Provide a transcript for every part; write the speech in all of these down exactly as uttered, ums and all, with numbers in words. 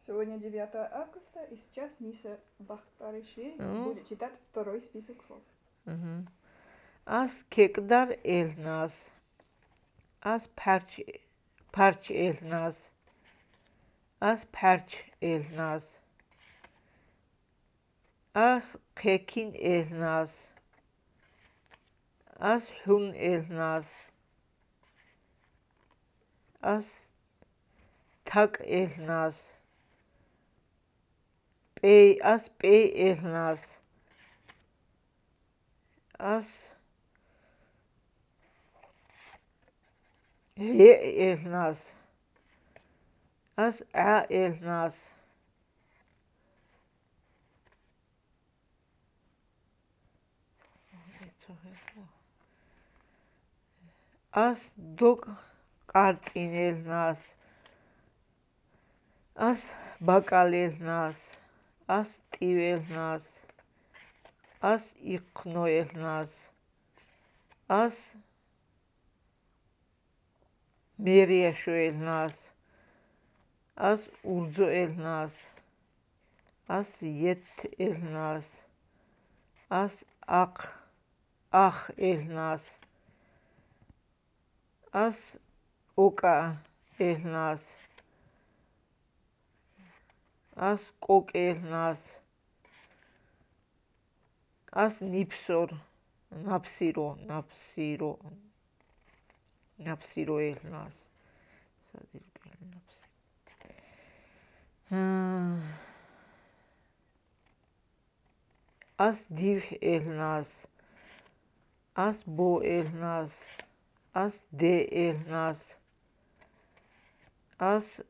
Сегодня девятое августа, и сейчас Ниса Бахтаришвили Ну. будет читать второй список слов. Угу. Аз кекдар элнас, аз парч парч элнас, аз парч элнас, аз кекин элнас, аз хун элнас, аз так элнас, пей аз пей элнас, аз هي الناس أس ع الناس أس دوك قارتين الناس أس بقال الناس أس تيو الناس أس يقنو الناس أس ميريشو الناس أس أرزو الناس أس يت الناس أس أق أخ الناس أس أوكا الناس أس كوك الناس أس نيبسور نابسيرو نابسيرو نابسيرو الناس أس ديف الناس أس بو الناس أس دي الناس أس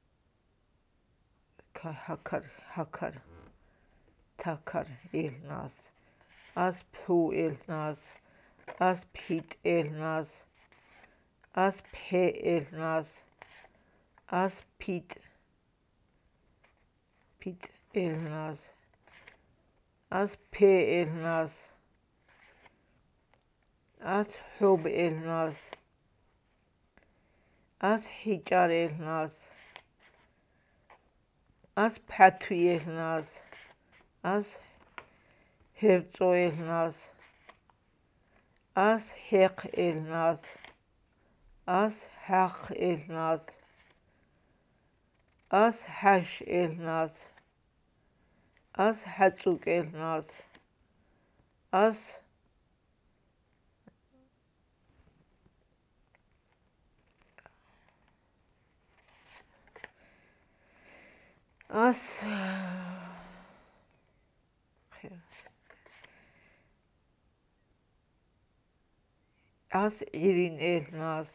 هكر هكر تكر الناس أس بو الناس أس بيت الناس أس بي الناس أس بيت بيت الناس أس بي الناس أس حب الناس أس حجار الناس أس باتوي الناس أس هرزو الناس أس حق الناس أس حق الناس أس حش الناس أس حتوك الناس أس أس أس إيرين الناس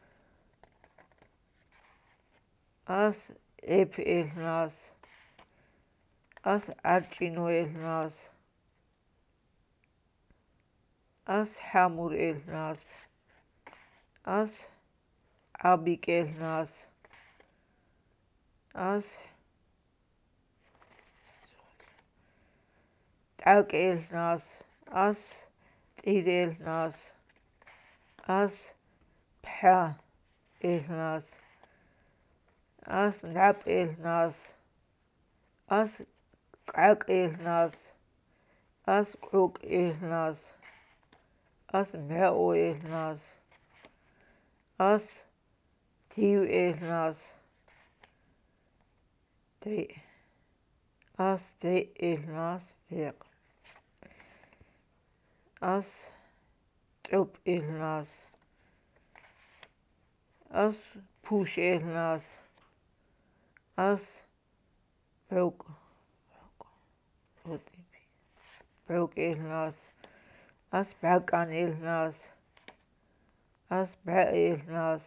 أس إب الناس أس أرجينو الناس أس حمور الناس أس عبيك الناس أس تعق الناس أس تير الناس أس بحا الناس أس نعب الناس أس قعق الناس أس قعق الناس أس معو الناس أس تيو الناس دي أس دي الناس ديق أس تعب الناس أس بوش الناس أس عوق عوق الناس أس بعقان الناس أس بع الناس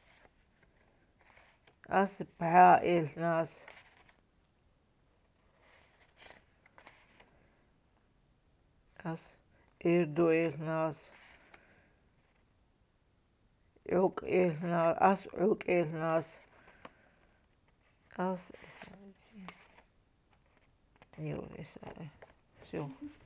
أس بع الناس أس إردو الناس عوق الناس أس عوق الناس أس نيو